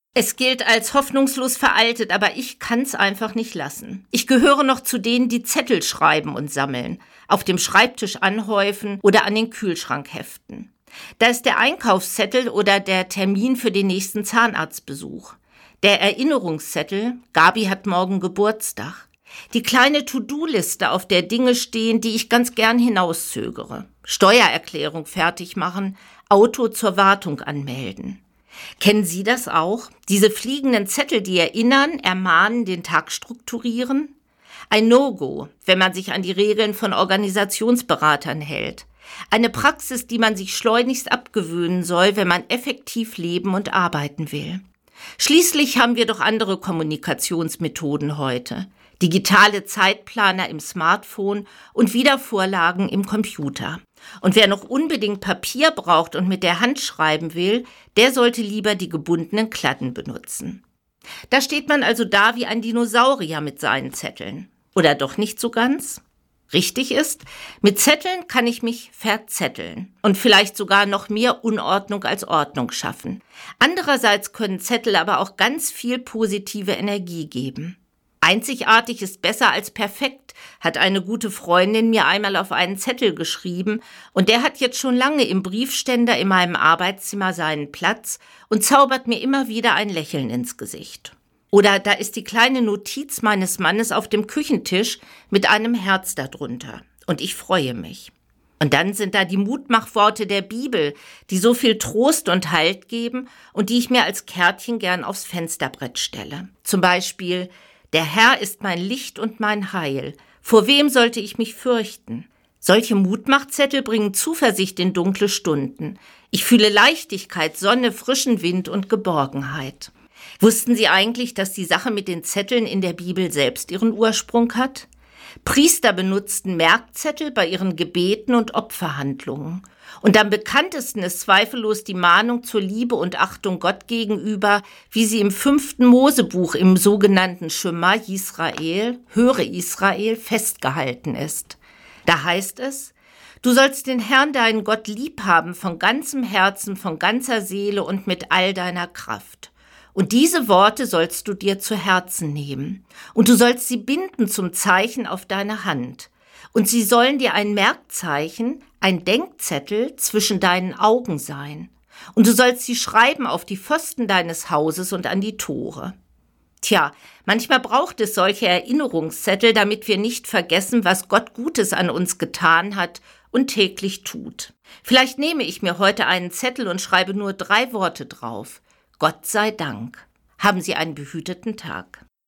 Es gilt als hoffnungslos veraltet, aber ich kann's einfach nicht lassen. Ich gehöre noch zu denen, die Zettel schreiben und sammeln, auf dem Schreibtisch anhäufen oder an den Kühlschrank heften. Da ist der Einkaufszettel oder der Termin für den nächsten Zahnarztbesuch. Der Erinnerungszettel, Gabi hat morgen Geburtstag. Die kleine To-Do-Liste, auf der Dinge stehen, die ich ganz gern hinauszögere. Steuererklärung fertig machen, Auto zur Wartung anmelden. Kennen Sie das auch? Diese fliegenden Zettel, die erinnern, ermahnen, den Tag strukturieren? Ein No-Go, wenn man sich an die Regeln von Organisationsberatern hält. Eine Praxis, die man sich schleunigst abgewöhnen soll, wenn man effektiv leben und arbeiten will. Schließlich haben wir doch andere Kommunikationsmethoden heute. Digitale Zeitplaner im Smartphone und Wiedervorlagen im Computer. Und wer noch unbedingt Papier braucht und mit der Hand schreiben will, der sollte lieber die gebundenen Klatten benutzen. Da steht man also da wie ein Dinosaurier mit seinen Zetteln. Oder doch nicht so ganz? Richtig ist, mit Zetteln kann ich mich verzetteln und vielleicht sogar noch mehr Unordnung als Ordnung schaffen. Andererseits können Zettel aber auch ganz viel positive Energie geben. Einzigartig ist besser als perfekt, hat eine gute Freundin mir einmal auf einen Zettel geschrieben und der hat jetzt schon lange im Briefständer in meinem Arbeitszimmer seinen Platz und zaubert mir immer wieder ein Lächeln ins Gesicht. Oder da ist die kleine Notiz meines Mannes auf dem Küchentisch mit einem Herz darunter und ich freue mich. Und dann sind da die Mutmachworte der Bibel, die so viel Trost und Halt geben und die ich mir als Kärtchen gern aufs Fensterbrett stelle. Zum Beispiel: Der Herr ist mein Licht und mein Heil. Vor wem sollte ich mich fürchten? Solche Mutmachzettel bringen Zuversicht in dunkle Stunden. Ich fühle Leichtigkeit, Sonne, frischen Wind und Geborgenheit. Wussten Sie eigentlich, dass die Sache mit den Zetteln in der Bibel selbst ihren Ursprung hat? Priester benutzten Merkzettel bei ihren Gebeten und Opferhandlungen. Und am bekanntesten ist zweifellos die Mahnung zur Liebe und Achtung Gott gegenüber, wie sie im 5. Mosebuch im sogenannten Schema Yisrael, höre Israel, festgehalten ist. Da heißt es: Du sollst den Herrn, deinen Gott, lieb haben von ganzem Herzen, von ganzer Seele und mit all deiner Kraft. Und diese Worte sollst du dir zu Herzen nehmen. Und du sollst sie binden zum Zeichen auf deine Hand. Und sie sollen dir ein Merkzeichen, ein Denkzettel zwischen deinen Augen sein. Und du sollst sie schreiben auf die Pfosten deines Hauses und an die Tore. Tja, manchmal braucht es solche Erinnerungszettel, damit wir nicht vergessen, was Gott Gutes an uns getan hat und täglich tut. Vielleicht nehme ich mir heute einen Zettel und schreibe nur 3 Worte drauf. Gott sei Dank. Haben Sie einen behüteten Tag.